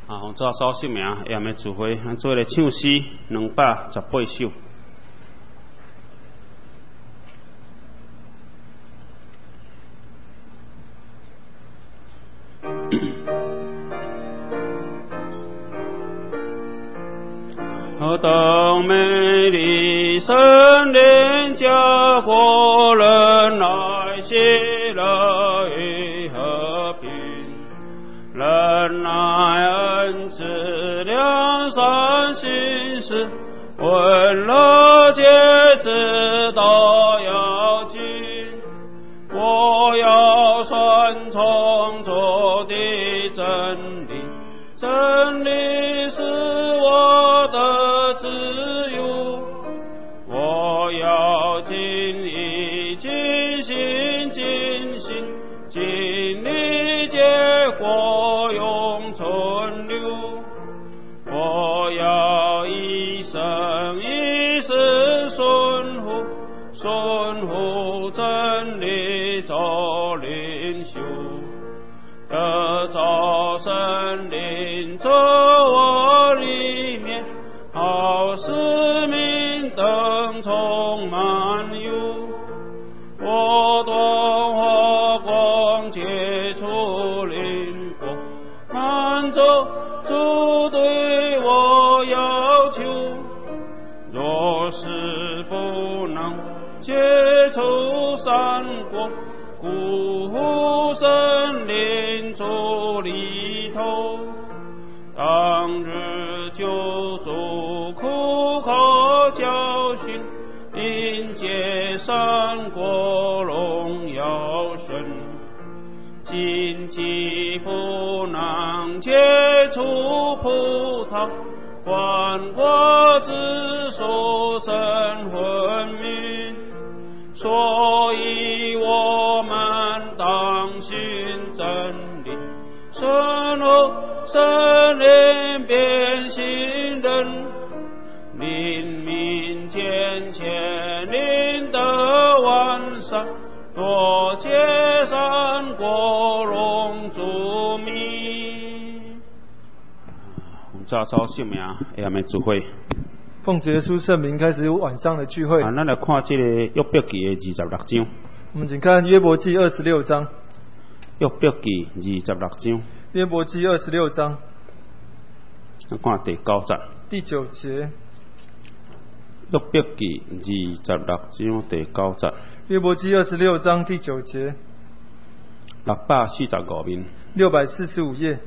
红早数姓名，下面聚会，咱做咧唱诗218首。何等美丽圣灵家国人爱喜乐与和平，仁爱恩慈良善心事，温柔节制都要紧。我要顺从主的真理，真理是我的自由。我要尽意尽心尽心尽力结果永存留。我要一生一世顺服真理做领袖，得着神灵在我里面，好使命灯充满有。我断火光接触灵火，满足主对我要求。若是不能接触善果，故神灵主里头，当日救主苦口教训，迎接善果荣耀神。荆棘不能结出葡萄，黄瓜子属神魂命。所以我们当循真理，顺服神灵变行人，灵命渐渐灵得完善，多结善果荣主名。早早姓名，下面聚会。 奉主耶稣圣名开始晚上的聚会。 咱来看这个约伯记的26章。 我们请看约伯记26章。 约伯记26章。 约伯记26章。 咱看第9节。 第9节。 约伯记26章第9节。 约伯记26章第9节。 645面。 645页。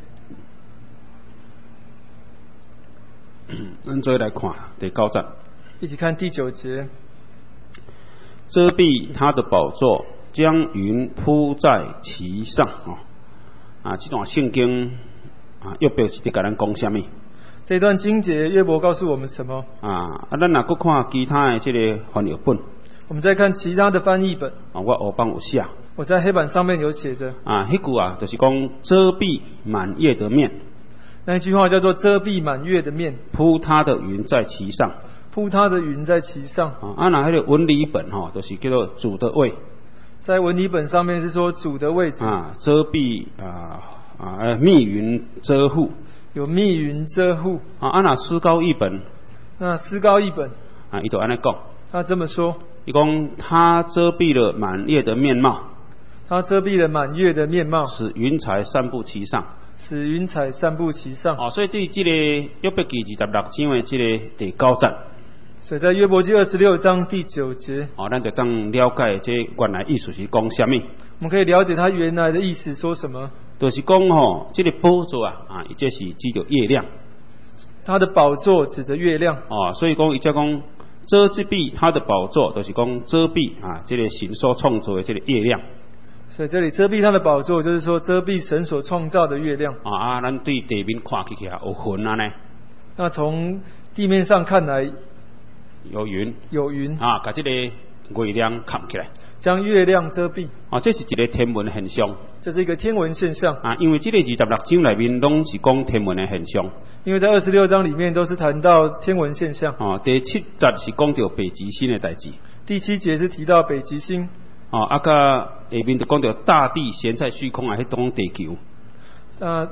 咱再来看第9节， 一起看第9节。 遮蔽他的宝座，将云铺在其上。这段圣经约伯是在跟咱讲什么？ 这段经节约伯告诉我们什么？ 咱若搁看其他的这个翻译本。 我们再看其他的翻译本。 我黑板有写。 我在黑板上面有写着。 迄句就是讲遮蔽满月的面。 那一句话叫做遮蔽满月的面， 铺他的云在其上， 铺他的云在其上。 那迄个文理本就是叫做主的位， 在文理本上面是说主的位置。 遮蔽密云遮护， 有密云遮护。 那思高译本， 那思高译本， 伊就安尼讲， 他这么说， 伊讲他遮蔽了满月的面貌， 他遮蔽了满月的面貌， 使云彩散布其上。 使云彩散布其上。 所以对这个约伯记26章的这个第9节， 所以在约伯记26章第9节， 咱就当了解这原来意思是讲什么。 我们可以了解他原来的意思说什么， 就是讲这个宝座这是指着月亮， 他的宝座指着月亮。 所以讲伊才讲遮蔽他的宝座，就是讲遮蔽这个神所创造的这个月亮。 所以这里遮蔽他的宝座，就是说遮蔽神所创造的月亮。 咱对地面看起来有云呢。 那从地面上看来， 有云。有云。把这个月亮盖起来。 将月亮遮蔽。 这是一个天文现象。 这是一个天文现象。 因为这个26章里面拢是讲天文的现象。 因为在26章里面都是谈到天文现象。 第7节是讲到北极星的代志。 第7节是提到北极星。 甲下面就讲到大地悬在虚空，迄种地球。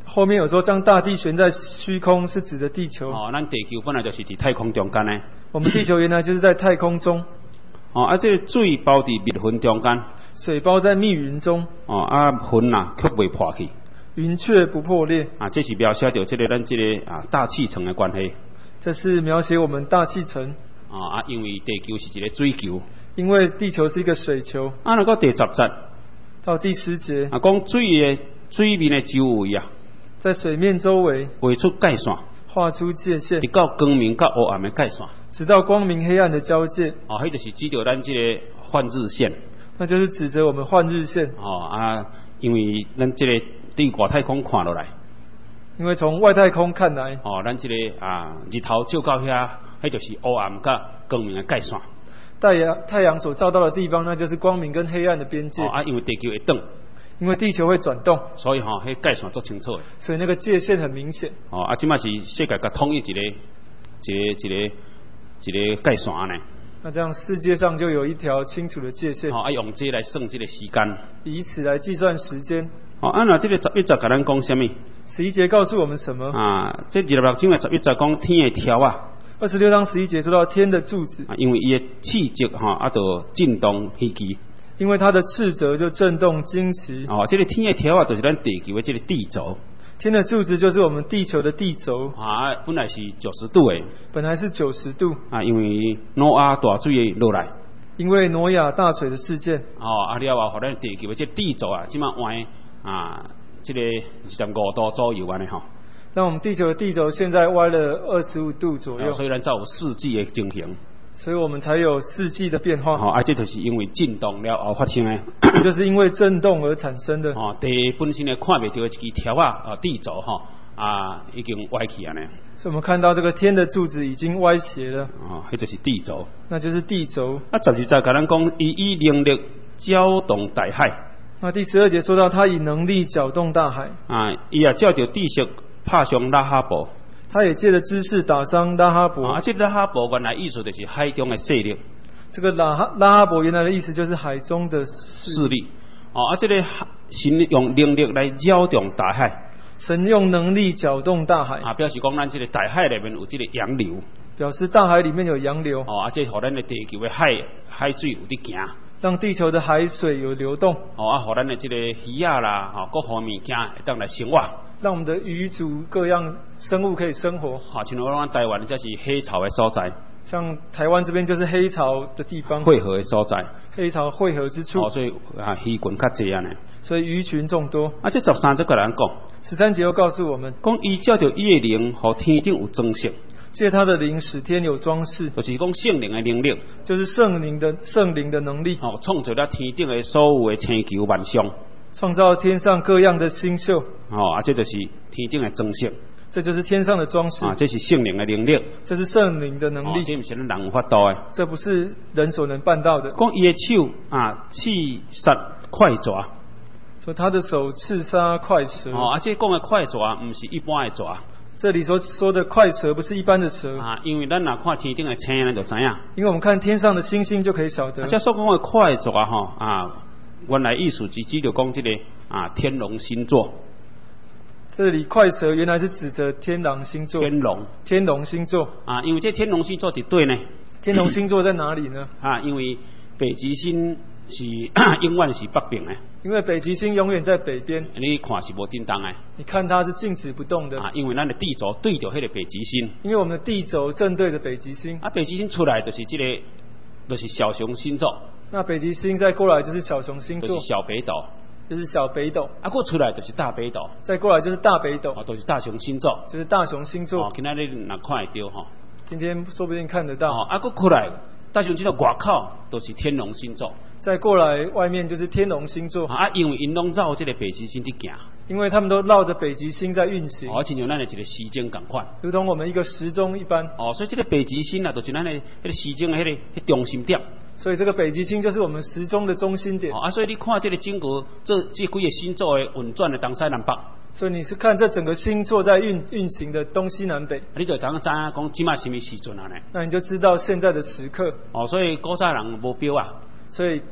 后面有说将大地悬在虚空，是指的地球。 哦，咱地球本来就是伫太空中间呢。 我们地球原来就是在太空中。 哦，啊，这个水包伫密云中间。 水包在密云中。 哦，啊，云啊却未破去。 云却不破裂。 啊，这是描写到咱这个大气层的关系。 这是描写我们大气层。 啊，因为地球是一个水球。 因为地球是一个水球。 啊，那个第10节。 到第10节。 啊，讲水面的周围啊。 在水面周围。 画出界线。 画出界限。 直到光明甲黑暗的界线。 直到光明黑暗的交界。 哦，迄就是指着咱这个换日线。那就是指着我们换日线。 哦啊，因为咱这个对外太空看落来。 因为从外太空看来。 哦，咱这个日头照到遐，迄就是黑暗甲光明的界线。 太阳所照到的地方，那就是光明跟黑暗的边界。 哦啊，因为地球会动。 因为地球会转动。 所以迄界线足清楚的。 所以那个界限很明显。 哦啊，即摆是世界甲统一一个界线呢。 那这样世界上就有一条清楚的界限。 哦，用这来算这个时间。 以此来计算时间。 哦，那这个11节甲咱讲什么 ？11节告诉我们什么？ 这26章的11节讲天的条啊。 26章11节说到天的柱子。 因为伊的气质就震动稀奇。 因为它的斥责就震动惊奇。 哦，这个天的条啊，就是咱地球的这个地轴。 天的柱子就是我们地球的地轴。 本来是90度的。 本来是90度。 因为挪亚大水落来。 因为挪亚大水的事件。 了后，咱地球的这个地轴即马弯这个25度左右安尼吼。 那我们地球的地轴现在歪了25度左右。 所以咱才有四季的情形。 所以我们才有四季的变化。 这就是因为震动了后发生的。 就是因为震动而产生的。 地本身的看不到的一支条地轴已经歪去了呢。 所以我们看到这个天的柱子已经歪斜了。 那就是地轴。 那就是地轴。 12节跟咱讲，以能力搅动大海。 那第12节说到，他以能力搅动大海。 伊也照着地势拍伤拉哈伯。 他也借着知识打伤拉哈伯。 这拉哈伯原来意思就是海中的势力。 这个拉哈伯原来的意思就是海中的势力。 这个神用能力来搅动大海。 神用能力搅动大海。 表示讲咱这个大海里面有这个洋流。 表示大海里面有洋流。 这互咱的地球的海水有伫行。 让地球的海水有流动。 互咱的这个鱼啦，各方面件会当来生活。 让我们的鱼族各样生物可以生活。 像咱台湾这是黑潮的所在。 像台湾这边就是黑潮的地方。 汇合的所在。 黑潮汇合之处。 所以鱼群较济呢。 所以鱼群众多。 这13节跟咱讲。 13节又告诉我们， 讲伊照着伊的灵，和天顶有装饰。 借他的灵使天有装饰。 就是讲圣灵的能力。 就是圣灵的能力。 创造了天顶的所有的星球万象。 创造天上各样的星宿。 这就是天顶的装饰。 这就是天上的装饰。 这是圣灵的能力。 这是圣灵的能力。 这不是咱人有法度的。 这不是人所能办到的。 讲伊的手刺杀快蛇。 说他的手刺杀快蛇。 这讲的快蛇不是一般的蛇。 这里所说的快蛇不是一般的蛇。 因为咱若看天顶的星，咱就知影。 因为我们看天上的星星就可以晓得。 这所讲的快蛇原来意思是指着讲这个天龙星座。 这里快蛇原来是指着天狼星座。天龙星座。 因为这天龙星座伫对呢。 天龙星座在哪里呢？ 因为北极星是永远是北边的。 因为北极星永远在北边。 你看是无震动的。 你看它是静止不动的。 因为咱的地轴对着迄个北极星。 因为我们的地轴正对着北极星。 北极星出来就是这个，就是小熊星座。 那北极星再过来就是小熊星座。 就是小北斗。 就是小北斗。 过出来就是大北斗。 再过来就是大北斗。 都是大熊星座。 就是大熊星座。 今仔日若看会到今天说不定看得到。 过出来大熊星座外口都是天龙星座。 再过来外面就是天龙星座。 因为因拢绕这个北极星伫行。 因为他们都绕着北极星在运行。 亲像咱的一个时钟同款。 如同我们一个时钟一般。 所以这个北极星就是咱的迄个时钟的迄个中心点。 所以这个北极星就是我们时钟的中心点。 所以你看这个整个这几个星座的运转的东西南北。 所以你是看这整个星座在运行的东西南北。 你就知影讲即马什么时阵啊呢？ 那你就知道现在的时刻。 所以古早人无表啊。 所以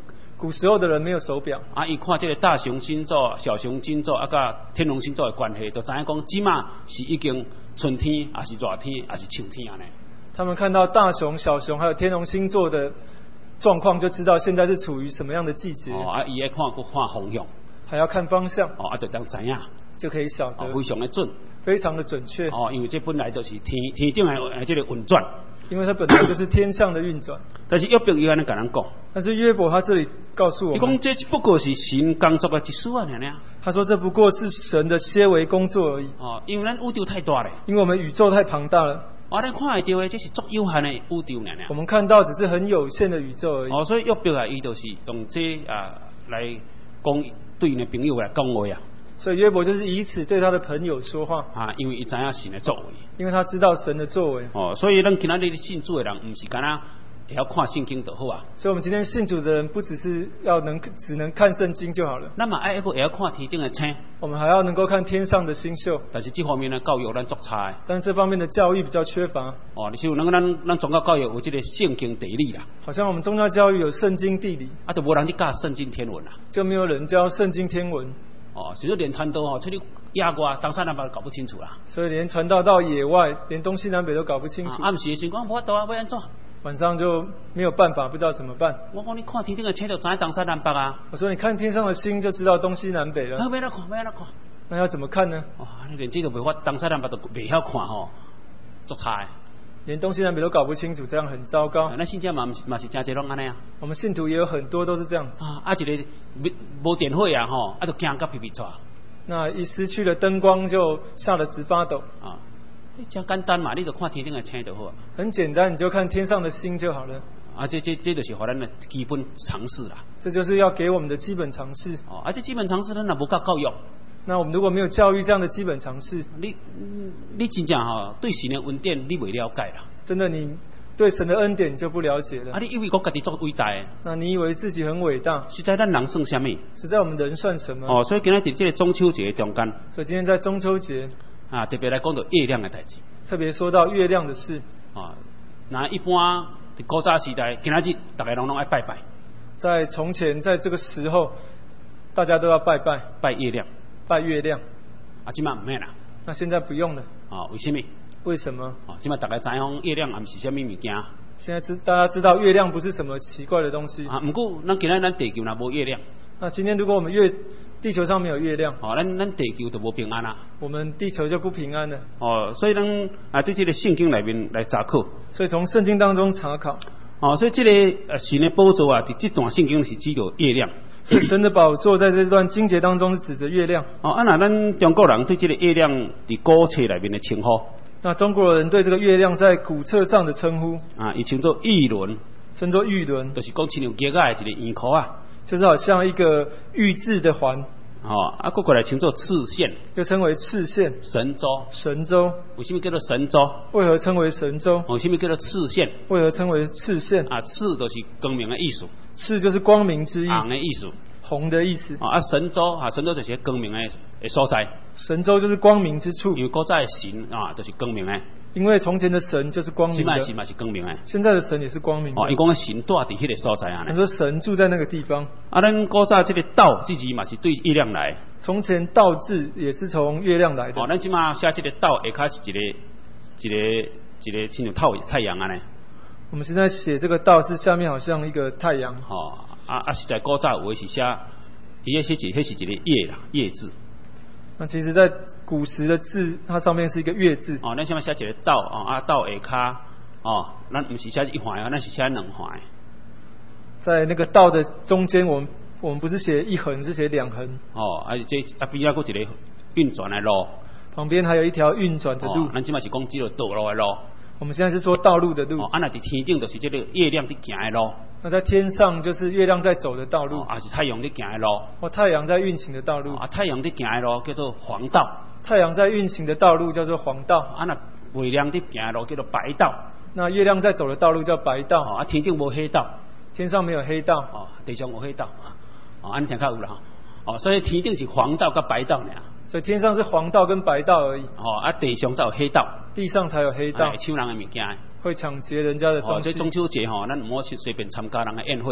古时候的人没有手表。 啊，伊看这个大熊星座、小熊星座啊，甲天龙星座的关系，就知影讲，即马是已经春天，还是热天，还是秋天啊呢？ 他们看到大熊、小熊还有天龙星座的状况，就知道现在是处于什么样的季节。 哦，啊，伊爱看方向， 还要看方向。 哦，啊，就当知影， 就可以晓得。 非常的准， 非常的准确。 哦，因为这本来就是天顶的这个运转。 因为它本来就是天上的运转。 但是约伯伊安尼甲咱讲， 但是约伯他这里告诉我们， 伊讲这不过是神工作的一丝啊，尔。 他说这不过是神的些微工作而已。 哦，因为咱宇宙太大了。 因为我们宇宙太庞大了。 咱看会到的这是足有限的宇宙尔。 我们看到只是很有限的宇宙而已。 哦，所以约伯啊，伊就是用这来讲对因的朋友来讲话啊。 所以约伯就是以此对他的朋友说话啊，因为伊知影神的作为， 因为他知道神的作为。 哦，所以咱今仔日信主的人，唔是干那会晓看圣经就好啊。 所以我们今天信主的人，不只是只能看圣经就好了。 那么爱会晓看天顶的星， 我们还要能够看天上的星宿。 但是这方面的教育咱足差的。 但是这方面的教育比较缺乏。 哦，你像咱宗教教育有这个圣经地理啦。 好像我们宗教教育有圣经地理， 啊，就无人去教圣经天文啦。 就没有人教圣经天文。 哦，所以连传道哦，出去野外东西南北都搞不清楚啦。 所以连传道到野外，连东西南北都搞不清楚。 暗时的时光无法度啊，要安怎？ 晚上就没有办法，不知道怎么办。 我讲你看天顶的星就知东西南北啊。 我说你看天上的星就知道东西南北了。 要哪看？ 那要怎么看呢？ 哦，你连这都袂法，东西南北都袂晓看吼，足差的。 连东西南北都搞不清楚，这样很糟糕。 那信者嘛是真侪拢安尼啊。 我们信徒也有很多都是这样子。 啊，一个无电火啊吼，啊就惊甲皮皮抓。 那一失去了灯光，就吓得直发抖。 啊，真简单嘛，你就看天顶的星就好。 很简单，你就看天上的星就好了。 啊，这就是互咱的基本常识啦。 这就是要给我们的基本常识。 哦，这基本常识咱若无教育， 那我们如果没有教育这样的基本常识， 你真正吼对神的恩典你未了解啦。 真的你对神的恩典你就不了解了。 啊，你以为讲家己做伟大的？ 那你以为自己很伟大？ 实在咱人算什么？ 实在我们人算什么？ 哦，所以今仔日这个中秋节中间， 所以今天在中秋节啊，特别来讲到月亮的代志。 特别说到月亮的事。 啊，那一般在古早时代，今仔日大家拢爱拜拜。 在从前，在这个时候，大家都要拜拜， 拜月亮， 拜月亮。 啊，今嘛唔免啦。 那现在不用了。 啊，为什么？ 为什么？ 啊，今嘛大家知影月亮也不是什么物件。 现在大家知道月亮不是什么奇怪的东西。 啊，不过咱今仔咱地球若无月亮， 那今天如果我们地球上没有月亮， 哦，咱地球就无平安啦。 我们地球就不平安了。 哦，所以咱对这个圣经里面来查考。 所以从圣经当中查考。 哦，所以这个神的宝座啊，在这段圣经是指着月亮。 所以神的宝座在这段经节当中是指着月亮。 哦，那咱中国人对这个月亮在古册里面的称呼。 那中国人对这个月亮在古册上的称呼啊，伊称作玉轮， 称作玉轮， 就是讲亲像结仔的一个圆箍啊， 就是好像一个玉制的环。 哦，啊，过来称作赤线， 又称为赤线。 神州， 神州， 为什么叫做神州？ 为何称为神州？ 为什么叫做赤线？ 为何称为赤线？ 啊，赤就是光明的意思， 赤就是光明之意， 红的意思， 红的意思。 啊，神州啊，神州就是光明的所在。 神州就是光明之处， 因为古早的神啊，就是光明的。 因为从前的神就是光明的， 现在神嘛是光明的， 现在的神也是光明的。 哦，伊讲神住伫迄个所在啊。 他说神住在那个地方。 啊，咱古早这个道字字嘛是对月亮来。 从前道字也是从月亮来的。 哦，咱即马写这个道下骹是一个亲像太阳啊呢。 我们现在写这个道是下面好像一个太阳。 哦，实在古早有的是写，伊迄是一个月啦，月字。 那其实，在古时的字，它上面是一个月字。 哦，咱下面写一个道啊，道下骹哦，咱不是写一横啊，咱是写两横。 在那个道的中间，我们不是写一横，是写两横。 哦，这边还有一个运转的路， 旁边还有一条运转的路。 咱即马是讲这个道路的路。 我们现在是说道路的路。 哦，那在天顶就是这个月亮在行的路。 那在天上就是月亮在走的道路。 是太阳在行的路。 或太阳在运行的道路。 太阳在行的路叫做黄道。 太阳在运行的道路叫做黄道。 那月亮在行的路叫做白道。 那月亮在走的道路叫白道。 天顶无黑道。 天上没有黑道。 地上有黑道。你听较有啦。所以天顶是黄道跟白道呢。 所以天上是黄道跟白道而已。 地上才有黑道。 地上才有黑道。 抢人的物件。 会抢劫人家的东西。 这中秋节咱唔好随便参加人的宴会。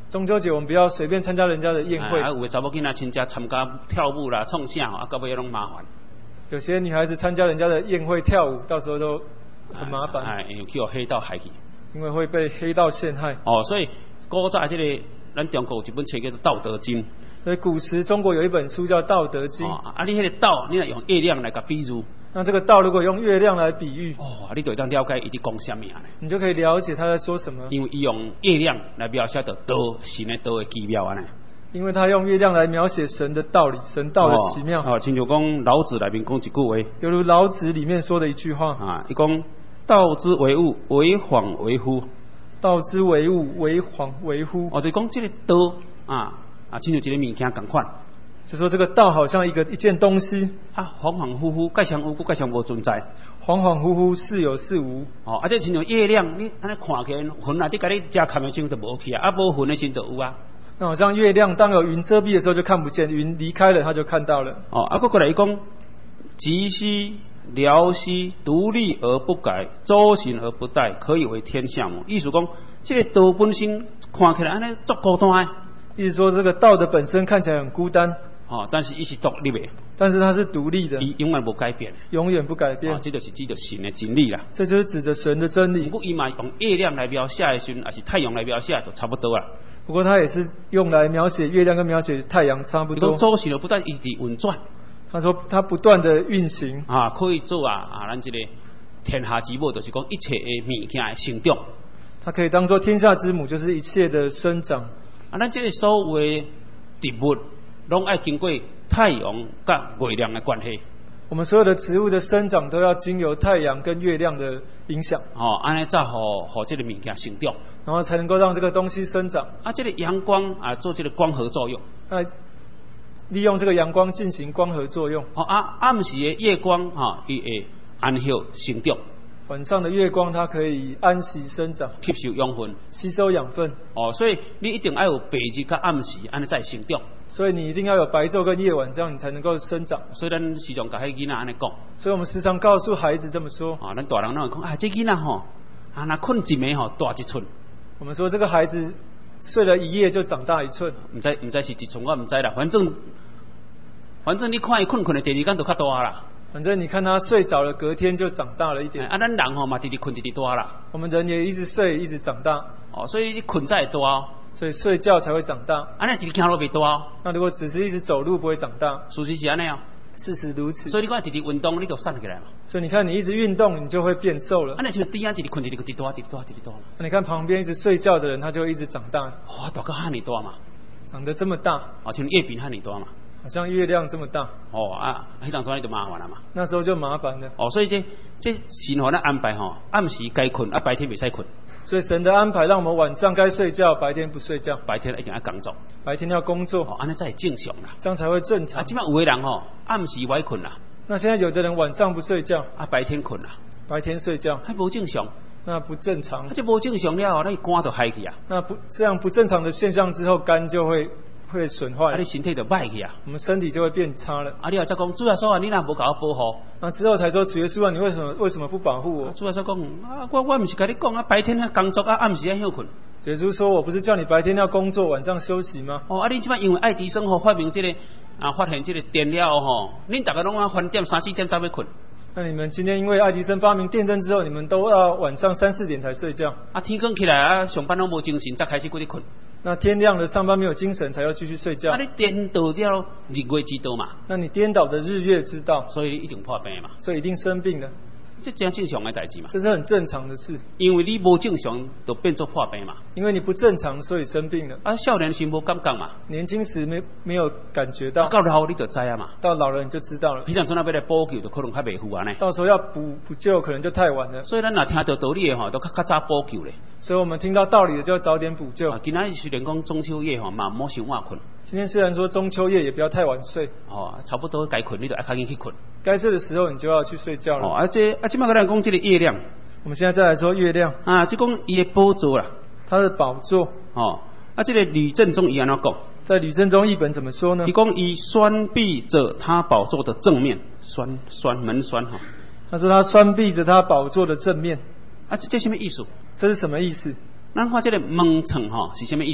中秋节我们不要随便参加人家的宴会。 有的查某囡仔亲家参加跳舞啦、创啥啊，到尾拢麻烦。 有些女孩子参加人家的宴会跳舞，到时候都很麻烦。 因为去黑道害去。 因为会被黑道陷害。 所以古早这个咱中国有一本册叫做《道德经》。 所以古时中国有一本书叫《道德经》。 你那个道，你若用月亮来个比喻。 那这个道如果用月亮来比喻， 你就当了解伊伫讲什么呢？ 你就可以了解他在说什么。 因为伊用月亮来描写到道神的道的奇妙啊呢。 因为他用月亮来描写神的道理，神道的奇妙。 亲像讲老子内面讲一句话， 犹如老子里面说的一句话伊讲道之为物，为恍为惚。 道之为物，为恍为惚。 就讲这个道亲像一个物件同款。 就说这个道好像一件东西， 恍恍惚惚，盖像有，盖像无存在， 恍恍惚惚，似有似无。 这亲像月亮，你安尼看起来云啊，你甲你遮看的时候就无去啊，无云的时候就有啊。 那好像月亮，当有云遮蔽的时候就看不见，云离开了它就看到了。 过来讲，即兮辽兮，独立而不改，周行而不殆，可以为天下母。意思讲，这个道本身看起来安尼足孤单的。 意思说，这个道的本身看起来很孤单。 但是伊是独立的， 但是它是独立的， 伊永远无改变， 永远不改变。 这就是指着神的真理啦。 这就是指着神的真理。 不过伊嘛用月亮来描写的时候，还是太阳来描写，就差不多啦。 不过它也是用来描写月亮跟描写太阳差不多。 周行而不殆，一直运转。 他说它不断的运行可以做咱这个天下之母，就是讲一切的物件的成长。 它可以当做天下之母，就是一切的生长。 咱这个所有的植物，拢爱经过太阳甲月亮的关系。 我们所有的植物的生长都要经由太阳跟月亮的影响。 安尼才好这个物件成长， 然后才能够让这个东西生长。 这个阳光做这个光合作用。 利用这个阳光进行光合作用。 暗时的月光伊会安息生长。 晚上的月光它可以安息生长， 吸收养分， 吸收养分。 所以你一定要有白日跟暗时，安尼才会生长。 所以你一定要有白昼跟夜晚，这样你才能够生长。 所以咱时常甲迄囡仔安尼讲。 所以我们时常告诉孩子这么说。 咱大人拢会讲，这囡仔若困一暝大一寸。 我们说这个孩子睡了一夜就长大一寸。 唔知是一寸，我唔知啦。反正你看伊困的第二天就较大啦。 反正你看他睡着了，隔天就长大了一点。 咱人嘛，直直困直直大啦。 我们人也一直睡，一直长大。 所以你困才会大。 所以睡觉才会长大。 安尼直直行路袂大。 那如果只是一直走路，不会长大。 事实是安尼事实如此。 所以你看直直运动，你就瘦起来嘛。 所以你看你一直运动，你就会变瘦了。 安尼像底下直直困直直大，直直大。 那你看旁边一直睡觉的人，他就会一直长大。 大到遐尼大嘛。 长得这么大。 像月饼遐尼大嘛。 好像月亮这么大。 迄当时你就麻烦了嘛。 那时候就麻烦了。 所以这神互咱安排暗时该困，白天袂使困。 所以神的安排让我们晚上该睡觉，白天不睡觉。 白天一定要工作。 白天要工作。 安尼才会正常啦。 这样才会正常。 即摆有的人暗时歹困啦。 那现在有的人晚上不睡觉， 白天困啦。 白天睡觉。 还无正常。 那不正常。 这无正常了，那肝就害去啊。 那这样不正常的现象之后，肝就会损坏。 你身体就歹去啊。 我们身体就会变差了。 你又再讲，主耶稣你若无甲我保护。 那之后才说，主耶稣你为什么不保护我？ 主耶稣讲，我不是跟你讲白天要工作暗时要休困。 主耶稣说，我不是叫你白天要工作，晚上休息吗？ 你即摆因为爱迪生发明这个发现这个电了恁大家拢要翻点3、4点才要困。 那你们今天因为爱迪生发明电灯之后，你们都要晚上3、4点才睡觉。 天光起来上班拢无精神，才开始过去困。 那天亮了，上班没有精神，才要继续睡觉。 你颠倒掉日月之道嘛？ 那你颠倒的日月之道， 所以一定破病嘛。 所以一定生病了。 这真正常的代志嘛。 这是很正常的事。 因为你无正常，就变作破病嘛。 因为你不正常，所以生病了。 少年时无感觉嘛。 年轻时没有感觉到。 到老你就知啊嘛。 到老了你就知道了。 平常从那边来补救，就可能较袂赴啊呢。 到时候要补救，可能就太晚了。 所以咱若听到道理的都较早补救咧。 所以我们听到道理的就要早点补救。 今仔虽然讲中秋夜嘛，莫伤晚困。 今天虽然说中秋夜，也不要太晚睡。 差不多该困你就爱赶紧去困。 该睡的时候你就要去睡觉了。 即摆个人讲这个月亮。 我们现在再来说月亮。 即讲伊的宝座啦。 它的宝座。 这个吕正中伊安怎讲？ 在吕正中译本怎么说呢？ 伊讲以拴闭着他宝座的正面，门栓哈。 他说他拴闭着他宝座的正面。 这什么意思？ 这是什么意思？ 咱看这个门窗是什么意思？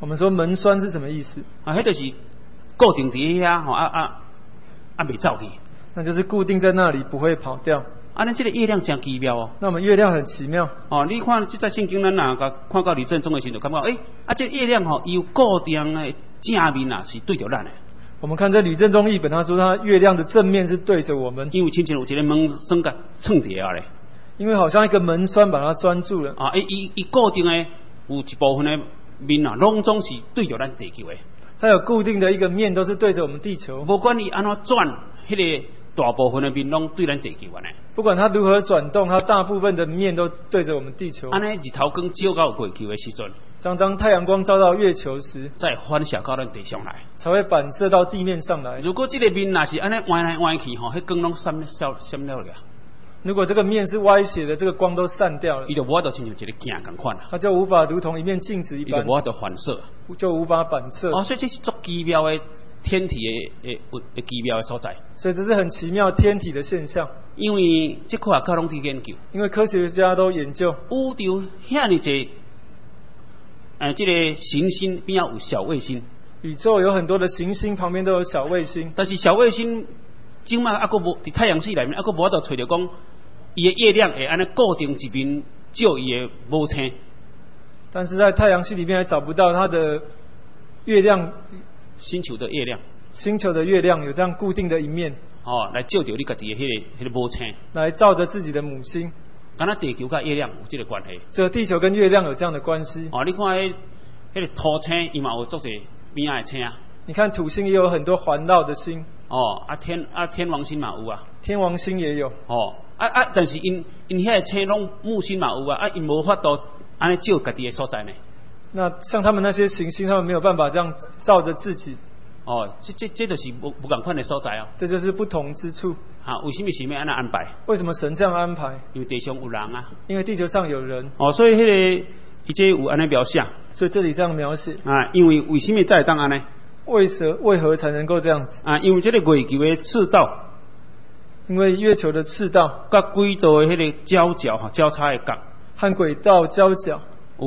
我们说门栓是什么意思？ 啊，迄就是固定伫遐吼，未走去。 那就是固定在那里，不会跑掉。 安尼，这个月亮真奇妙哦。 那我们月亮很奇妙哦，你看这在圣经咱若看到吕正中的时候，就感觉这月亮吼，伊有固定的正面啊，是对着咱的。 我们看这吕正中译本，他说他月亮的正面是对着我们， 因为亲像有一个门栓甲撑伫啊咧。 因为好像一个门栓把它拴住了。 啊，伊固定的有一部分的面啊，拢总是对着咱地球的。 它有固定的一个面，都是对着我们地球。 不管伊安怎转，迄个大部分的面拢对咱地球安尼。 不管它如何转动，它大部分的面都对着我们地球。 安尼日头光照到月球的时阵， 当太阳光照到月球时， 再反射到咱地上来， 才会反射到地面上来。 如果这个面若是安尼弯来弯去吼，迄光拢闪了了。 如果这个面是歪斜的，这个光都散掉了， 伊就无法度亲像一个镜共款啊， 它就无法如同一面镜子一般， 伊就无法度反射， 就无法反射。 哦，所以这是足奇妙的天体的奇妙的所在。 所以这是很奇妙天体的现象。 因为这科学家拢伫研究， 因为科学家都研究宇宙遐尼济，这个行星边仔有小卫星， 宇宙有很多的行星旁边都有小卫星， 但是小卫星今麦还佫无伫太阳系内面，还佫无法度找着讲伊的月亮会安尼固定一面照伊的母星。 但是在太阳系里面还找不到它的月亮， 星球的月亮， 星球的月亮有这样固定的一面， 来照着你家己的迄个母星， 来照着自己的母星。 敢若地球甲月亮有这个关系。 这地球跟月亮有这样的关系。 你看迄个土星，伊嘛有足侪边仔的星啊。 你看土星也有很多环绕的星。 天王星嘛有啊。 天王星也有。 但是因遐个星拢木星嘛有啊，因无法度安尼照家己的所在呢。 那像他们那些行星，他们没有办法这样照着自己。 这就是不同款的所在啊。 这就是不同之处。 为什么神要安尼安排？ 为什么神这样安排？ 因为地上有人啊。 因为地球上有人。 所以伊这有安尼描写。 所以这里这样描写。 因为什么才会当安尼？ 为何才能够这样子？ 因为这个月球的赤道。 因为月球的赤道甲轨道的迄个交角交叉的角， 和轨道交角有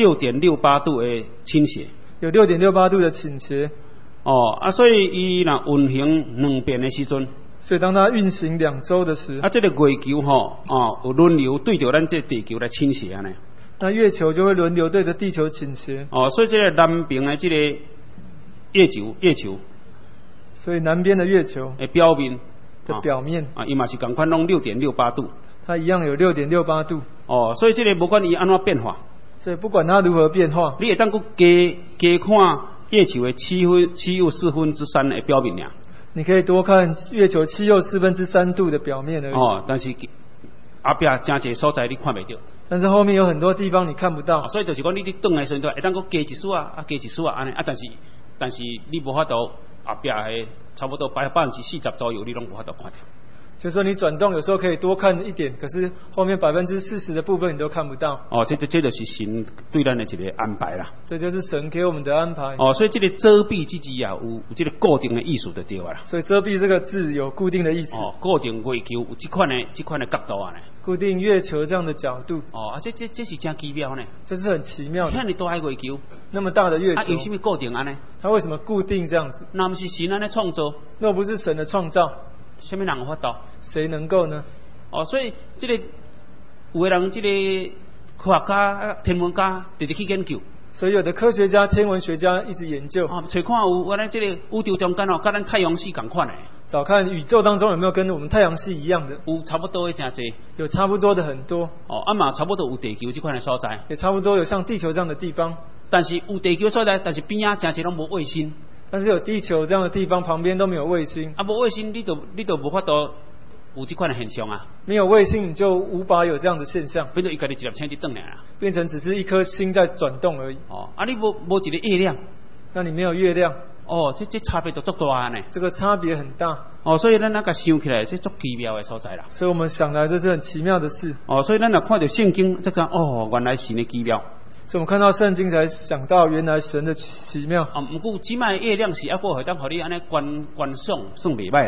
6.68度的倾斜， 有6.68度的倾斜。 所以伊若运行两遍的时阵， 所以当它运行2周的时， 这个月球有轮流对着咱这地球来倾斜呢。 那月球就会轮流对着地球倾斜。 所以这个南边的这个月球， 所以南边的月球的表面。 表面伊嘛是同款拢6.68度， 它一样有6.68度。 所以这个不管伊安怎变化， 所以不管它如何变化， 你会当佫加看月球的7又3/4的表面尔。 你可以多看月球7又3/4度的表面而已。 但是后壁真侪所在你看袂到。 但是后面有很多地方你看不到。 所以就是讲你转来时阵，会当佫加一丝加一丝安尼但是你无法度后壁的。差不多40%左右，你拢无法度看到。 就是说你转动有时候可以多看一点，可是后面40%的部分你都看不到。 这就是神对咱的一个安排啦。 这就是神给我们的安排。 所以这个遮蔽之字啊，有这个固定的意思就对啦。 所以遮蔽这个字有固定的意思。 固定月球有这款的角度啊呢。 固定月球这样的角度。 这是真奇妙呢。 这是很奇妙的。 遐尼大的月球， 那么大的月球， 有什么固定安呢？ 它为什么固定这样子？ 那不是神安尼创造？ 那不是神的创造。 什么人有法度？ 谁能够呢？ 所以这个有的人，这个科学家、天文家直直去研究。 所以有的科学家、天文学家一直研究。 找看有原来这个宇宙中间跟咱太阳系同款的。 找看宇宙当中有没有跟我们太阳系一样的。 有差不多的真侪。 有差不多的很多。 嘛差不多有地球这款的所在。 也差不多有像地球这样的地方。 但是有地球所在，但是边仔真侪拢无卫星。 但是有地球这样的地方，旁边都没有卫星。 无卫星，你就无法度有这款的现象啊。 没有卫星，你就无法有这样的现象。 变成伊家己一粒星在转来啦。 变成只是一颗星在转动而已。 你无一个月亮， 那你没有月亮。 这差别就足大呢。 这个差别很大。 所以咱那个想起来，这足奇妙的所在啦。 所以我们想来，这是很奇妙的事。 所以咱若看到圣经，这个原来神的奇妙。 所以我们看到圣经才想到原来神的奇妙。 不过即卖月亮是还佫会当互你安尼观赏算袂歹啦。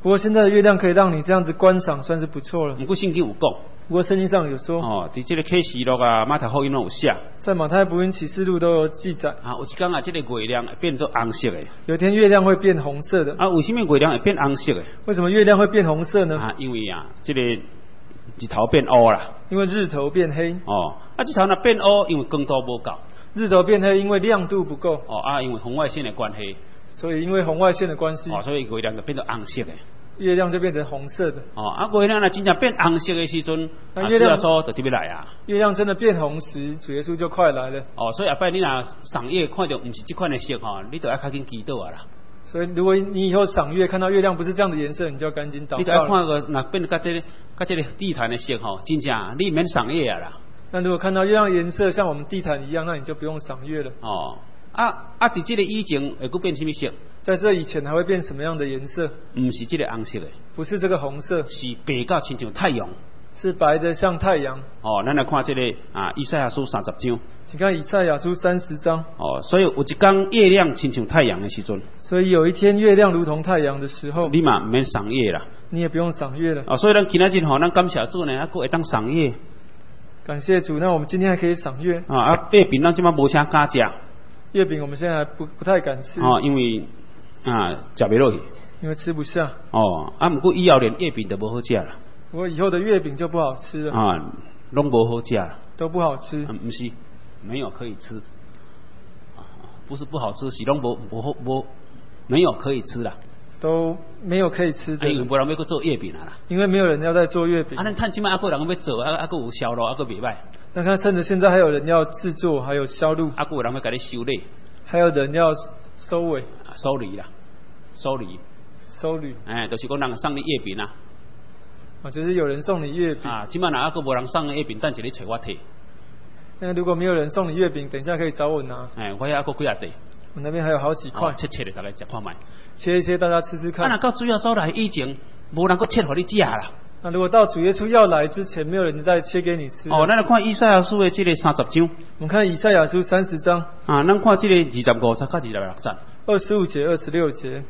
不过现在的月亮可以让你这样子观赏，算是不错了。 不过圣经有讲， 不过圣经上有说， 伫这个启示录啊、马太福音拢有写。 在马太福音、启示录都有记载。 有一天啊，这个月亮会变做红色的。 有一天月亮会变红色的。 为什么月亮会变红色的？ 为什么月亮会变红色呢？ 因为这个日头变乌啦。 因为日头变黑。 日头若变乌，因为光度无够。 日头变黑，因为亮度不够。 因为红外线的关系。 所以因为红外线的关系。 所以月亮就变做红色的。 月亮就变成红色的。 月亮若真正变红色的时阵，主耶稣就特别来啊。 月亮真的变红时，主耶稣就快来了。 所以下摆你若赏月看到不是这款的色你就要赶紧祈祷啊啦。 所以如果你以后赏月看到月亮不是这样的颜色，你就要赶紧祷告了。 你就要看个若变甲这个地毯的色真正你免赏月啊啦。 那如果看到月亮颜色像我们地毯一样，那你就不用赏月了。 伫这个以前会佫变什么色？ 在这以前还会变什么样的颜色？ 不是这个红色的， 不是这个红色， 是白到亲像太阳， 是白的像太阳。 咱来看这个以赛亚书30章。 请看以赛亚书30章。 所以有一天月亮亲像太阳的时阵， 所以有一天月亮如同太阳的时候， 你嘛唔免赏月啦， 你也不用赏月了。 所以咱今仔日咱感谢主呢，佫会当赏月。 感谢主，那我们今天还可以赏月。 月饼咱即马无啥敢食。 月饼我们现在还不太敢吃。 因为吃不落去。 因为吃不下。 不过以后连月饼都不好吃了。 不过以后的月饼就不好吃了。 拢不好吃了。 都不好吃。 不是，没有可以吃。不是不好吃，是拢没有可以吃了。 都没有可以吃的。 因为没人要去做月饼啦。 因为没有人要再做月饼。 咱趁即摆还有人要做，还有销路，还有袂歹。 那看趁着现在还有人要制作，还有销路。 还有人要给你收礼。 还有人要收尾。 收礼啦，收礼。 收礼。 就是讲人送你月饼啊。 就是有人送你月饼。 即摆若还无人送月饼，等一日找我摕。 那如果没有人送你月饼，等一下可以找我拿。 我还有几啊块。 我那边还有好几块。 切的，大家吃看卖。 切一切，大家吃吃看。 若到主耶稣来以前，无人佫切互你食啦。 那如果到主耶稣要来之前，没有人再切给你吃。 咱来看以赛亚书的这个30章。 我们看以赛亚书30章。 咱看这个25节到26节。 25节、26节。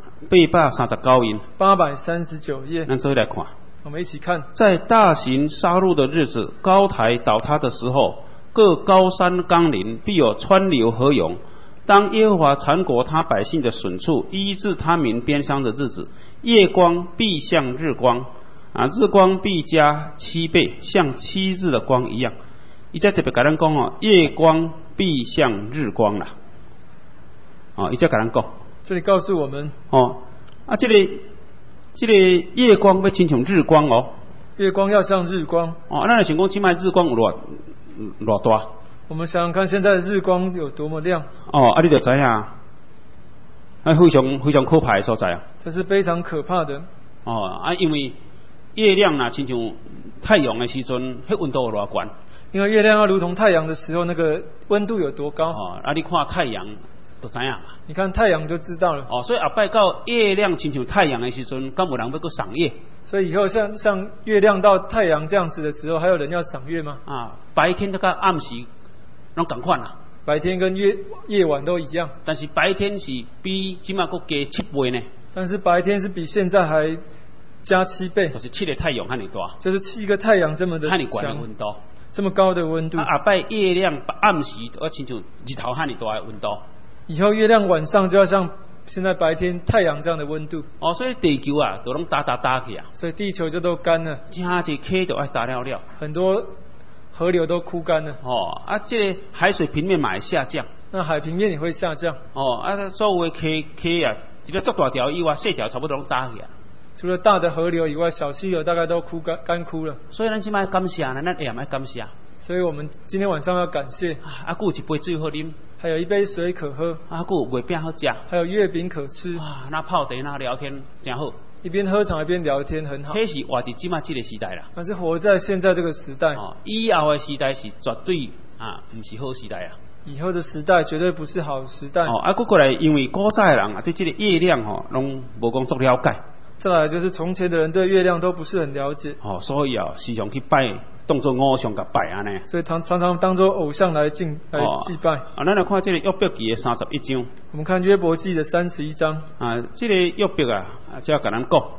839页。 839页。 咱做来看。 我们一起看。 在大型杀戮的日子，高台倒塌的时候，各高山冈岭必有川流河涌。当耶和华缠裹他百姓的损处，医治他民鞭伤的日子，夜光必像日光，日光必加7倍，像7日的光一样。伊再特别甲咱讲夜光必像日光啦。伊再甲咱讲。 这里告诉我们。 这个夜光要亲像日光月光要像日光。 咱来想讲，即摆日光有偌大？ 我们想想看，现在的日光有多么亮。 你就知影，非常非常可怕的所在啊。 这是非常可怕的。 因为月亮呐，亲像太阳的时阵，迄温度有偌悬。 因为月亮要如同太阳的时候，那个温度有多高？ 你看太阳就知影嘛。 你看太阳就知道了。 所以下摆到月亮亲像太阳的时阵，敢有人要去赏月？ 所以以后像月亮到太阳这样子的时候，还有人要赏月吗？ 白天跟暗时拢同款啦。 白天跟夜晚都一样。 但是白天是比即马佫加7倍呢。 但是白天是比现在还加7倍。 就是7个太阳遐尼大。 就是7个太阳这么的遐尼高的温度。 这么高的温度。 下摆月亮暗时要亲像日头遐尼大的温度。 以后月亮晚上就要像现在白天太阳这样的温度。 所以地球都拢打去啊。 所以地球就都干了。 真济溪都爱打了。 很多河流都枯干了。 这个海水平面嘛会下降。 那海平面也会下降。 所有的溪啊，一个足大条以外，细条差不多拢打去啊。 除了大的河流以外，小溪流大概都干枯了。 所以咱即摆感谢呢，咱也爱感谢。 所以我们今天晚上要感谢。 还有一杯水好啉。 还有一杯水可喝。 还有月饼好食。 还有月饼可吃。 那泡茶那聊天真好。 一边喝茶一边聊天很好。 这是活在即摆这个时代啦。 但是活在现在这个时代。 以后的时代是绝对不是好时代啊。 以后的时代绝对不是好时代。 过来，因为古早的人对这个月亮拢无讲足了解。 再来就是从前的人对月亮都不是很了解。 所以时常去拜，当作偶像甲拜安尼。 所以常常当作偶像来祭拜。 咱来看这个约伯记的31章。 我们看约伯记的31章。 这个约伯这甲咱讲。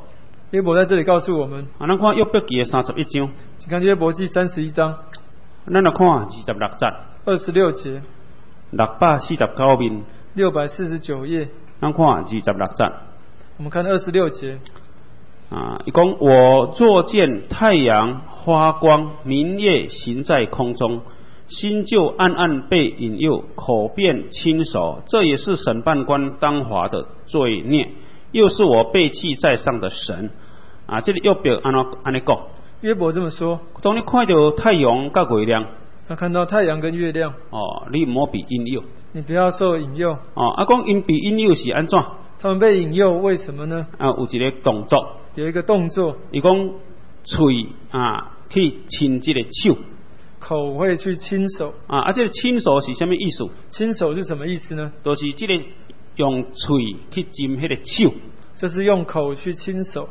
约伯在这里告诉我们， 咱看约伯记的31章， 请看约伯记31章咱来看26节 26节 ，649面， 649页， 咱看26节。 我们看26节。 伊讲我若见太阳发光，明月行在空中，心就暗暗被引诱，口便亲手，这也是审判官当罚的罪孽，又是我背弃在上的神。这里约伯安尼讲。 约伯这么说， 当你看到太阳甲月亮， 他看到太阳跟月亮， 你唔好被引诱。 你不要受引诱。 讲因被引诱是安怎？ 他们被引诱，为什么呢？ 有一个动作， 有一个动作， 伊讲嘴去亲这个手， 口会去亲手。 这个亲手是什么意思？ 亲手是什么意思呢？ 就是这个用嘴去จิ้迄个手， 就是用口去亲手。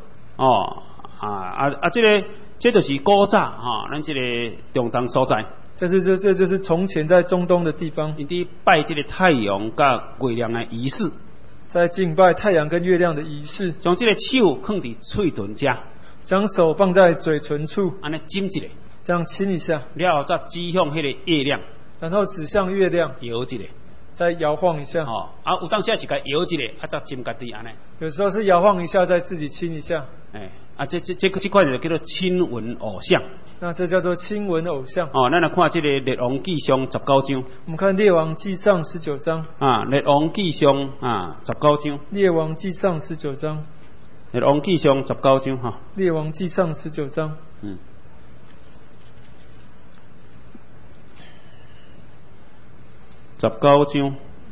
这就是古早咱这个中东所在。 这就是从前在中东的地方， 因伫拜这个太阳甲月亮的仪式， 在敬拜太阳跟月亮的仪式， 将这个手放伫喙唇遮， 将手放在嘴唇处， 安尼จิ้一下， 这样亲一下， 了后再指向迄个月亮， 然后指向月亮， 摇一下， 再摇晃一下。 有当时是该摇一下，再จิ้家己安尼。 有时候是摇晃一下，再自己亲一下。 这块就叫做亲吻偶像。 那这叫做亲吻偶像。 咱来看这个列王纪上19章。 我们看列王纪上19章。 列王纪上19章。 列王纪上19章。 列王纪上19章哈。 列王纪上19章。 19章。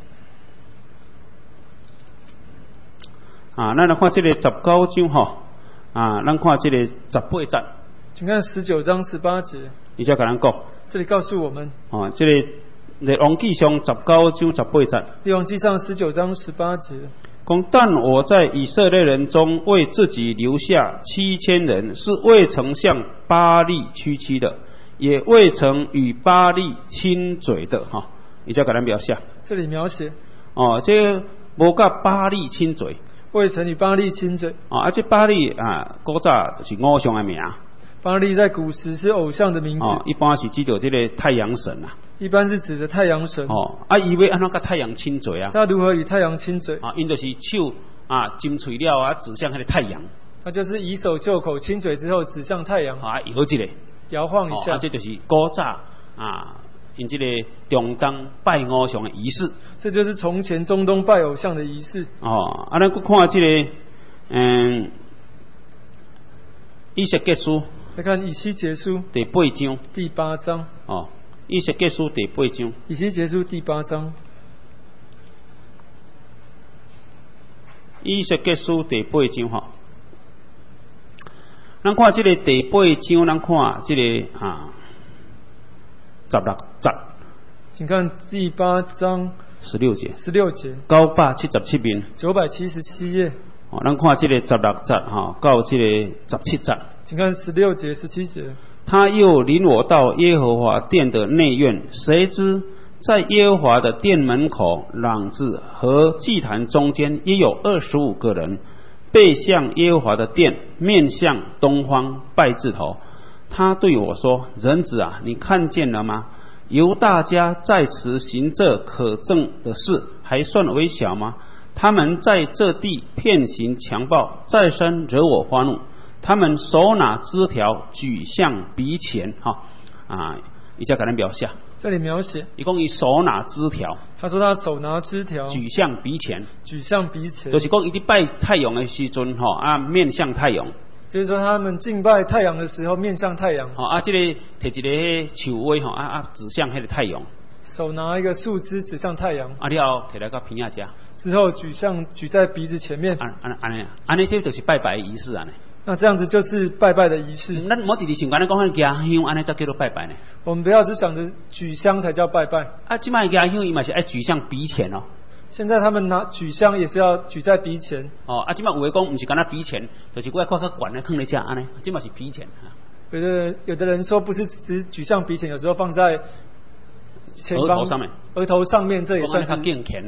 咱来看这个19章哈。咱看这个18节。 请看19章18节。 伊才甲咱讲。 这里告诉我们。 这个列王纪上19章18节。 列王纪上19章18节。 讲，但我在以色列人中为自己留下7000人，是未曾向巴力屈膝的，也未曾与巴力亲嘴的。伊才甲咱描写。 这里描写。 这个无甲巴力亲嘴。 未曾与巴力亲嘴。 这巴力古早是偶像的名。 巴力在古时是偶像的名字。 一般是指着这个太阳神一般是指着太阳神。 伊要安怎甲太阳亲嘴他如何与太阳亲嘴？ 因就是手จิ้嘴了指向迄个太阳。 他就是以手就口亲嘴之后指向太阳。 摇一下， 摇晃一下。 这就是古早因这个中东拜偶像的仪式。 这就是从前中东拜偶像的仪式。 咱去看这个以西结书。 再看以西结书第8章。 第8章。 以西结书第8章。 以西结书第8章。 以西结书第8章咱看这个第8章，咱看这个16节。 请看第8章 16节。 16节。 977面。 977页。 咱看这个16节到这个17节。 请看16节、17节。 他又领我到耶和华殿的内院，谁知在耶和华的殿门口廊子和祭坛中间也有25个人，背向耶和华的殿，面向东方，拜至头。他对我说：人子啊，你看见了吗？犹大家在此行这可憎的事，还算微小吗？他们在这地遍行强暴，再三惹我发怒。他们手拿枝条举向鼻前。伊才给咱描写。 这里描写。 伊讲伊手拿枝条。 他说他手拿枝条举向鼻前。 举向鼻前。 就是讲伊伫拜太阳的时阵面向太阳。 就是说他们敬拜太阳的时候面向太阳。 这个摕一个树尾指向迄个太阳。 手拿一个树枝指向太阳。 了摕来到鼻仔遮。 之后举在鼻子前面。 安尼这就是拜拜的仪式那这样子就是拜拜的仪式。 咱莫直直想讲咧，讲家香安尼才叫做拜拜呢。 我们不要只想着举香才叫拜拜。 即摆家香伊嘛是爱举向鼻前哦。 现在他们拿举香也是要举在鼻前。 即摆有诶讲，毋是干那鼻前，就是我看较悬咧，放咧遮安尼，即嘛是鼻前。 有的人说不是只举向鼻前，有时候放在前方额头上面。 额头上面这也算是更虔。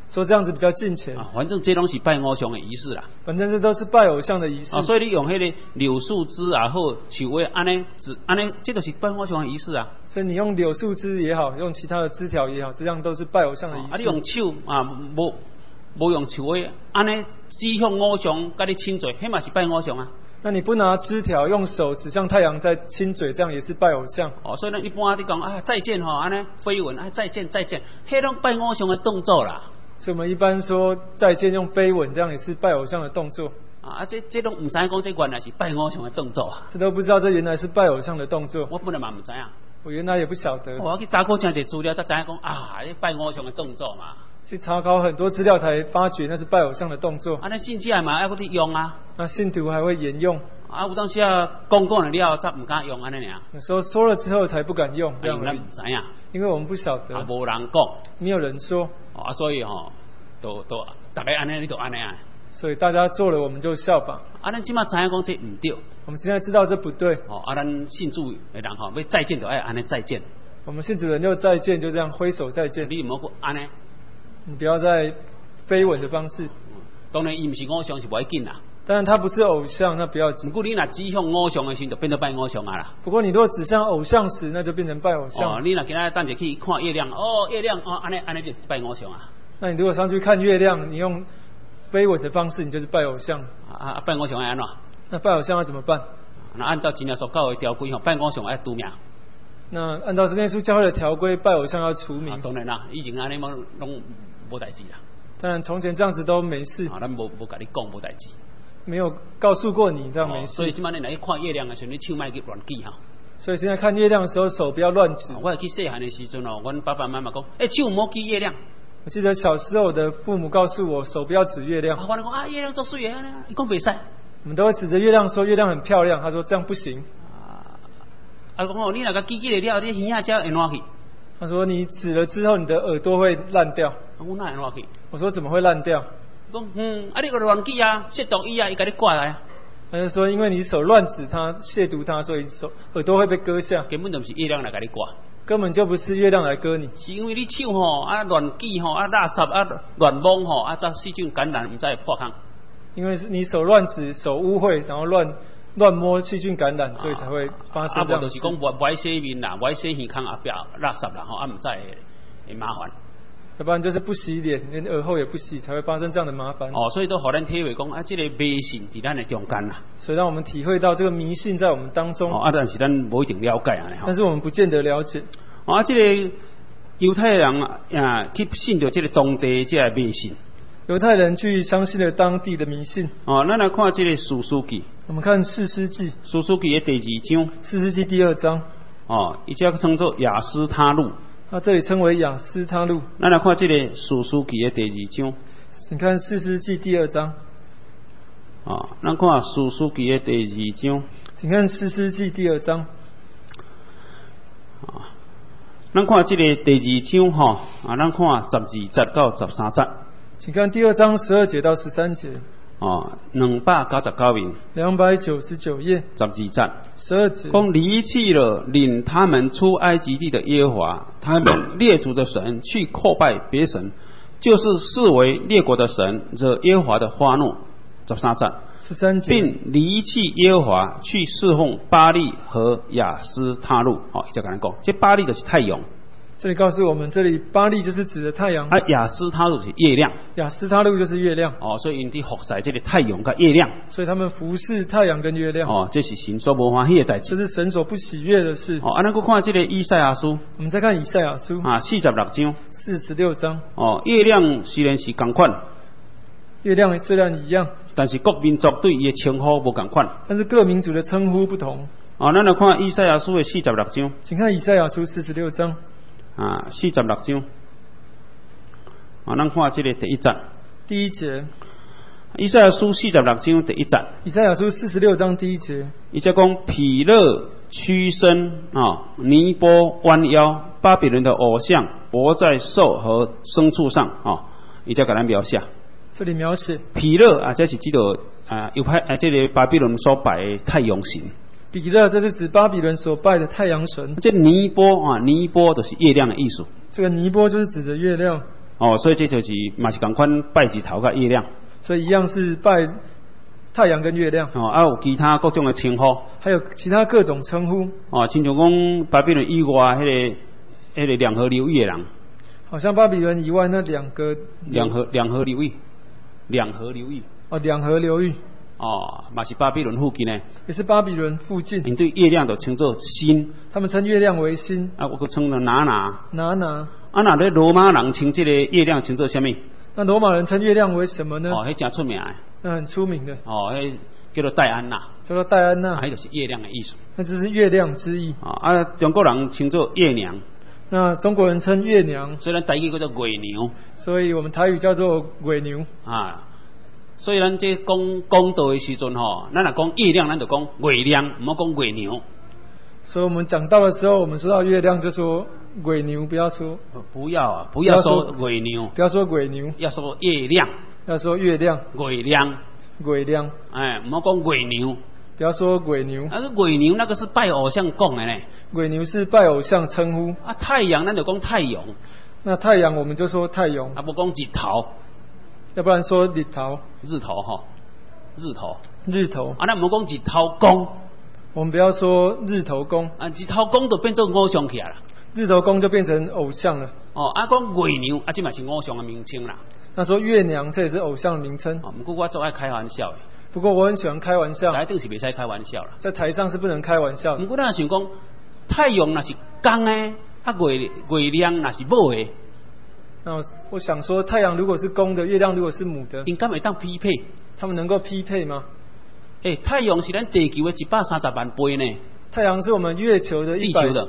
说这样子比较敬虔。 反正这拢是拜偶像的仪式啦。 反正这都是拜偶像的仪式。 所以你用迄个柳树枝也好，树尾安尼，这就是拜偶像的仪式啊。 所以你用柳树枝也好，用其他的枝条也好，这样都是拜偶像的仪式。 你用手无用树尾，安尼指向偶像，甲你亲嘴，迄嘛是拜偶像啊。 那你不拿枝条，用手指向太阳在亲嘴，这样也是拜偶像。 所以呢，一般你讲再见安尼飞吻再见，迄种拜偶像的动作啦。 所以我们一般说再见用飞吻，这样也是拜偶像的动作。 这种唔知讲这原来是拜偶像的动作啊。 这都不知道这原来是拜偶像的动作。 我本来嘛唔知啊。 我原来也不晓得。 我去查考真侪资料，才知影讲这拜偶像的动作嘛。 去查考很多资料才发觉那是拜偶像的动作。 那信徒嘛还搁伫用啊。 那信徒还会沿用。 有当时讲了才唔敢用安尼尔。 有时候说了之后才不敢用，这样而已。 唔知影。 因为我们不晓得。 无人讲。 没有人说。 所以都大家安尼，你就安尼啊。 所以大家做了，我们就效仿。 咱即马知影讲这唔对。 我们现在知道这不对。 咱信主的人要再见就爱安尼再见。 我们信主人就再见，就这样挥手再见。 你唔好安尼。 你不要再飞吻的方式。 当然，伊唔是偶像是不要紧啦。 当然，他不是偶像，那不要紧。 不过你若指向偶像的时候，就变成拜偶像啊啦。 不过你如果指向偶像时，那就变成拜偶像。 你若今仔等者去看月亮，月亮安尼就是拜偶像啊。 那你如果上去看月亮，你用飞吻的方式，你就是拜偶像。 拜偶像要安怎？ 那拜偶像要怎么办？ 那按照今日所教的条规拜偶像要除名。 那按照真耶稣教会的条规，拜偶像要除名。 当然啦，以前安尼拢无代志啦。 当然，从前这样子都没事。 咱无甲你讲无代志。 没有告诉过你这样没事。 所以今晚你来看月亮的时候，你手莫去乱举哈。 所以现在看月亮的时候，手不要乱指。 我去细汉的时阵阮爸爸妈妈讲，手莫举月亮。 我记得小时候我的父母告诉我，手不要指月亮。 我讲月亮做水的，伊讲袂使。 我们都会指着月亮说月亮很漂亮，他说这样不行。 讲你那个举了，你耳仔会烂去。 他说你指了之后，你的耳朵会烂掉。 我哪会烂去？ 我说怎么会烂掉？ 讲你个乱举啊，亵渎伊啊，伊甲你挂来啊。 他就说因为你手乱指他，亵渎他，所以耳朵会被割下。 根本就不是月亮来甲你挂。 根本就不是月亮来割你。 是因为你手乱举垃圾乱摸再细菌感染，唔知会破康。 因为你手乱指，手污秽，然后乱摸，细菌感染，所以才会发生这样。 就是讲不爱洗面啦，不爱洗耳孔壁垃圾啦，唔知会麻烦。 要不然就是不洗脸，连耳后也不洗，才会发生这样的麻烦。 所以都互咱体会讲这个迷信在咱的中间啦。 所以让我们体会到这个迷信在我们当中。 但是咱无一定了解啊。 但是我们不见得了解。 这个犹太人去信着这个当地这个迷信。 犹太人去相信了当地的迷信。 咱来看这个士师记。 我们看士师记。 士师记的第2章。 士师记第2章。 伊这称作亚斯他路。 这里称为亚斯他路。 咱来看这个士师记的第2章。 请看士师记第2章。 咱看士师记的第2章。 请看士师记第2章。 咱看这个第2章咱看12节到13节。 请看第2章12节到13节。 299面。 299页。 12节。 12节。 讲离弃了领他们出埃及地的耶和华，他们列祖的神，去叩拜别神，就是视为列国的神，惹耶和华的发怒。13节。 13节。 并离弃耶和华，去侍奉巴力和亚斯他路。就跟咱讲，这巴力就是太阳。 这里告诉我们，这里巴力就是指的太阳。 亚斯他路是月亮。 亚斯他路就是月亮。 所以因伫服侍这个太阳跟月亮。 所以他们服侍太阳跟月亮。 这是神所不欢喜的代志。 这是神所不喜悦的事。 咱再看这个以赛亚书。 我们再看以赛亚书。 46章。 46章。 月亮虽然是同款。 月亮虽然一样。 但是各民族对伊的称呼不同款。 但是各民族的称呼不同。 咱来看以赛亚书的46章。 请看以赛亚书46章。 46章。咱看这个第1节。 第1节。 以赛亚书46章第1节。 以赛亚书46章第1节。 伊则讲毗勒屈身尼波弯腰，巴比伦的偶像搏在兽和牲畜上伊则给咱描写。 这里描写毗勒这是指到这个巴比伦所拜的太阳神。 毗勒这是指巴比伦所拜的太阳神。 这尼波尼波就是月亮的意思。 这个尼波就是指着月亮。 哦，所以这就是嘛是同款拜日头甲月亮。 所以一样是拜太阳跟月亮。 哦，有其他各种的称呼。 还有其他各种称呼。 哦，亲像讲巴比伦以外，迄个两河流域的人。 好像巴比伦以外那两河流域。 哦，两河流域。 哦，嘛是巴比伦附近的。 也是巴比伦附近。 因对月亮就称作星。 他们称月亮为星。 啊，我称作拿。 拿。 啊，那咧罗马人称这个月亮称作什么？ 那罗马人称月亮为什么呢？ 哦，迄真出名的。 那很出名的。 哦，迄叫做戴安娜。 叫做戴安娜。 迄就是月亮的意思。 那就是月亮之意。 啊，中国人称作月娘。 那中国人称月娘。 所以咱台语叫做月娘。 所以我们台语叫做月娘。 啊。所以咱这讲道的时阵吼，咱若讲月亮，咱就讲月亮，唔好讲月娘。 所以我们讲到的时候，我们说到月亮就说月娘，不要说不要说月娘， 不要说月娘， 要说月亮， 要说月亮， 月亮，哎，唔好讲月娘， 不要说月娘。 那个月娘那个是拜偶像讲的呢， 月娘是拜偶像称呼。 啊，太阳咱就讲太阳， 那太阳我们就说太阳， 啊，不讲日头。 要不然说日头哈， 日头啊，咱唔好讲日头公， 我们不要说日头公啊，日头公就变做偶像起来了， 日头公就变成偶像了。 哦，啊，讲月娘啊，这嘛是偶像的名称啦。 那说月娘这也是偶像的名称。 哦，不过我最爱开玩笑的。 不过我很喜欢开玩笑。 台顶是袂使开玩笑啦， 在台上是不能开玩笑的。 不过咱想讲，太阳那是公的，啊月亮那是母的。 那我想说，太阳如果是公的，月亮如果是母的， 应该会当匹配？ 他们能够匹配吗？ 太阳是咱地球的130万倍呢。 太阳是我们地球的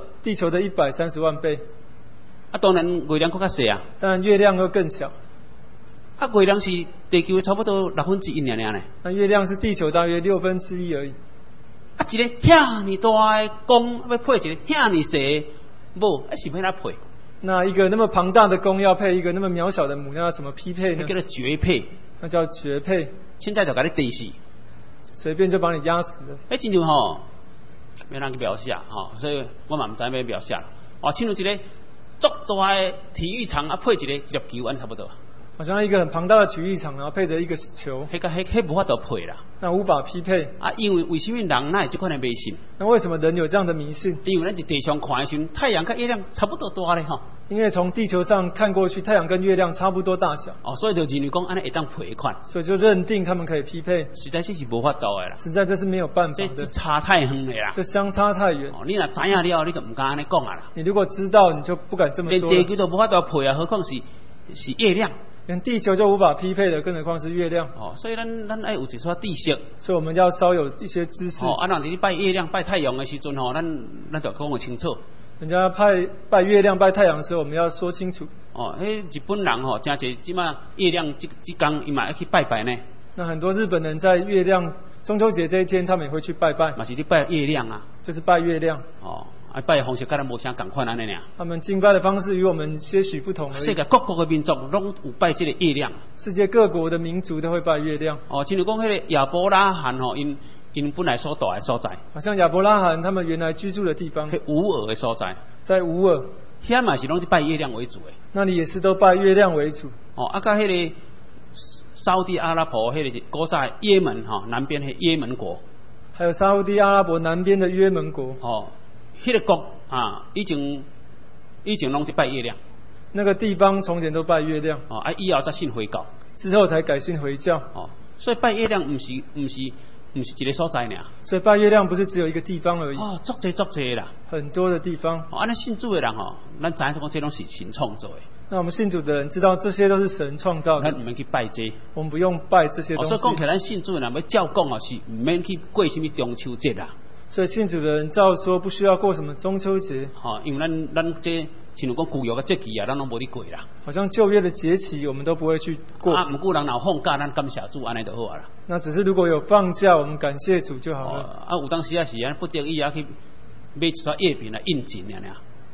130万倍。 啊，当然月亮更较小啊。 当然月亮会更小。 啊，月亮是地球的差不多1/6尔呢。 那月亮是地球大约1/6而已。 啊，一个遐尼大的光要配一个遐尼小的母，是要哪配？ 那一个那么庞大的公要配一个那么渺小的母，那要怎么匹配呢？ 那叫做绝配。 那叫绝配。 现在就给你地死， 随便就把你压死了。 亲像吼，要人去描写吼，所以我嘛唔知要描写。哦，亲像一个足大的体育场啊，配一粒球，安差不多。 好像一个很庞大的体育场，然后配着一个球， 迄无法度配啦。 那无法匹配啊，因为什么人哪有这款的迷信？ 那为什么人有这样的迷信？ 因为咱在地上看的时候，太阳跟月亮差不多大咧吼。 因为从地球上看过去，太阳跟月亮差不多大小。 哦，所以就认为讲安尼会当配款。 所以就认定他们可以匹配。 实在是无法度的啦。 实在这是没有办法的。 这差太远了啦。 这相差太远。 哦，你若知影了，你就唔敢安尼讲啊啦。 你如果知道，你就不敢这么说了。 连地球都无法度配啊，何况是月亮？ 连地球就无法匹配的，更何况是月亮。 哦，所以咱爱有一撮知识。 所以我们要稍有一些知识。 哦，啊，那你拜月亮、拜太阳的时阵吼，咱就讲得清楚。 人家拜月亮、拜太阳的时候，我们要说清楚。 哦，日本人吼，真侪即马月亮这天伊嘛要去拜拜呢。 那很多日本人在月亮中秋节这一天，他们也会去拜拜。 嘛是去拜月亮啊。 就是拜月亮。 哦。啊，拜的方式跟咱无啥共款安尼尔。 他们敬拜的方式与我们些许不同而已。 世界各国的民族拢有拜这个月亮。 世界各国的民族都会拜月亮。 哦，亲像讲迄个亚伯拉罕吼，因本来所住的所在。 好像亚伯拉罕他们原来居住的地方。 迄乌尔的所在。 在乌尔。 遐嘛是拢是拜月亮为主的。 那里也是都拜月亮为主。 哦，啊，甲迄个沙烏地阿拉伯迄个古早也门吼，南边迄也门国。 还有沙烏地阿拉伯南边的约门国。 哦。迄个国啊，以前拢是拜月亮。 那个地方从前都拜月亮。 哦，啊，以后才信回教。 之后才改信回教。 哦，所以拜月亮唔是一个所在呢。 所以拜月亮不是只有一个地方而已。 哦，足济啦。 很多的地方。 哦，安尼信主的人吼，咱知影讲这拢是神创造的。 那我们信主的人知道这些都是神创造的。 咱唔免去拜这。 我们不用拜这些东西。 所以讲起来，咱信主的人要照讲哦，是唔免去过什么中秋节啦。 所以信主的人照说不需要过什么中秋节。 哦，因为咱这像讲旧约的节期啊，咱拢无哩过啦。 好像旧约的节期我们都不会去过。 啊，不过人若放假，咱感谢主安尼就好啦。 那只是如果有放假，我们感谢主就好了。 啊，有当时也是不得已啊去买一撮叶片来应景尔。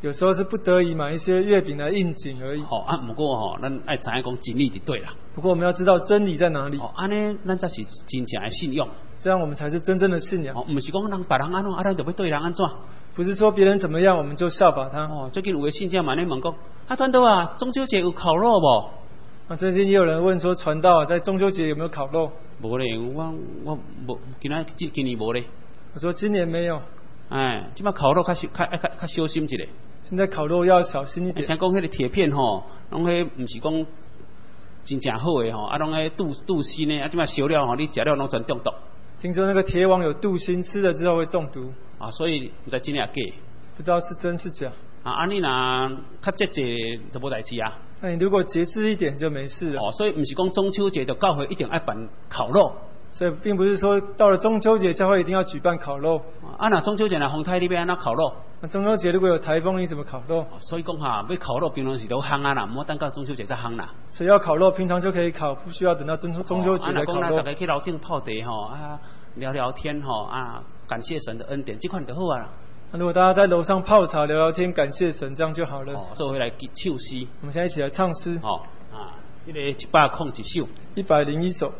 有时候是不得已买一些月饼来应景而已。 不过咱爱知影讲真理就对啦。 不过我们要知道真理在哪里。 安尼咱才是真正的信仰。 这样我们才是真正的信仰。 不是讲人别人安怎，咱就要对人安怎。 不是说别人怎么样，我们就效法他。 最近有个信者嘛咧问讲，传道啊，中秋节有烤肉无？ 最近也有人问说，传道啊，在中秋节有没有烤肉？ 无咧，我无，今年无咧。 我说今年没有。 即摆烤肉较小心一点。 现在烤肉要小心一点。 听讲迄个铁片拢迄毋是讲真正好诶拢迄镀锌诶，即摆烧了你食了拢全中毒。 听说那个铁网有镀锌，吃了之后会中毒。 所以不知真假假。 不知道是真是假。 你若较节制就无代志啊。 那你如果节制一点就没事了。 所以不是讲中秋节的教会一定爱办烤肉。 所以并不是说到了中秋节教会一定要举办烤肉。 那中秋节若风台你要安怎烤肉？ 那中秋节如果有台风，你怎么烤肉？ 所以讲要烤肉平常时都烘啦，唔好等到中秋节再烘啦。 所以要烤肉，平常就可以烤，不需要等到中秋节再烤肉。 大家去楼顶泡茶聊聊天感谢神的恩典，这款就好啊。 如果大家在楼上泡茶聊聊天，感谢神，这样就好了。 做回来唱诗。 我们现在一起来唱诗。 这个101首。 101首。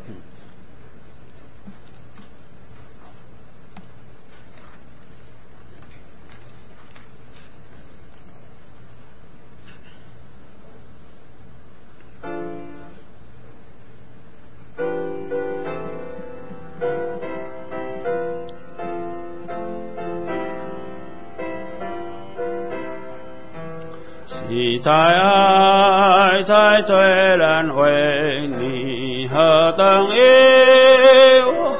期待爱在最人为你何等意我，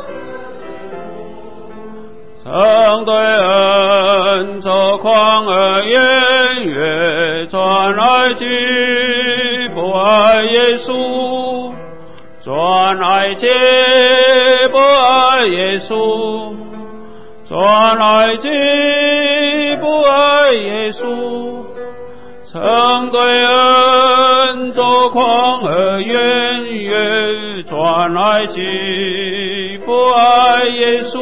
曾对恩走狂而言越转爱去不爱耶稣，转爱去不爱耶稣，转爱去不爱耶稣，曾对恩走狂而远越转爱去不爱耶稣，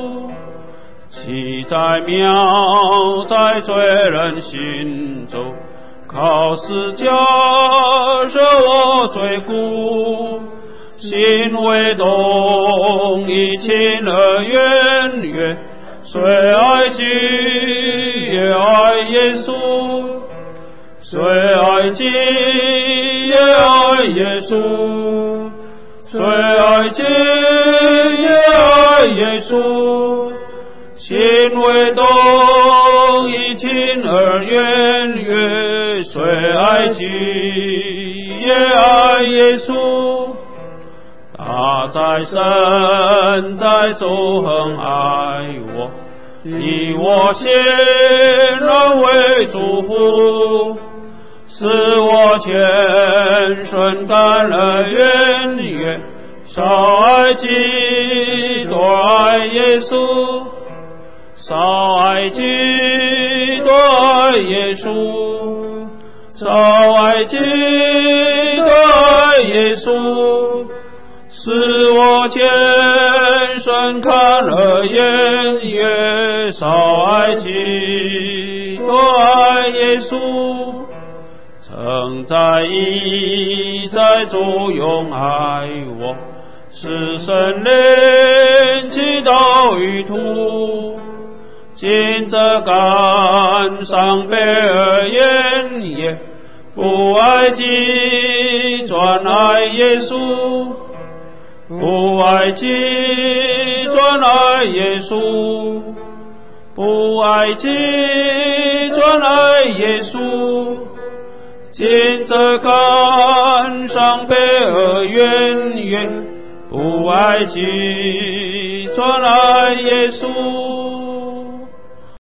其在妙在罪人心中，靠十架赦我罪过，心为动以亲而远越，虽爱己也爱耶稣，虽爱己也爱耶稣，虽爱己也爱耶稣，心为动以亲而远越，虽爱己也爱耶稣，他在神在纵横爱我，以我先人为祝福，使我全顺甘而远越，少爱己多爱耶稣，少爱己多爱耶稣，少爱己多爱耶稣，使我全顺甘而远越，少爱己多爱耶稣，曾在意在作用爱我，使神灵祈祷与途，今这感伤悲而远也，不爱己转爱耶稣，不爱己转爱耶稣，不爱己转爱耶稣，今这感伤悲而远越，不爱己转爱耶稣。